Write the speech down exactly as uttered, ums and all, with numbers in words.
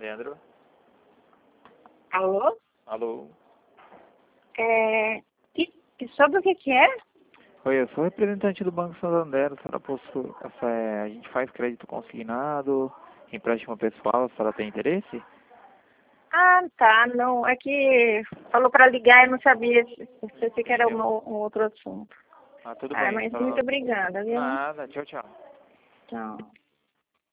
Leandro. Alô? Alô? É... Que, que- sobre o que que é? Oi, eu sou representante do Banco Santander. A senhora possui, essa, é, a gente faz crédito consignado, empréstimo pessoal, a senhora tem interesse? Ah, tá. Não, é que falou para ligar e eu não sabia se, se, se que era um, Entendeu? um outro assunto. Ah, tudo Ah, bem. mas Então, muito obrigada, viu? nada, tchau, tchau. Tchau.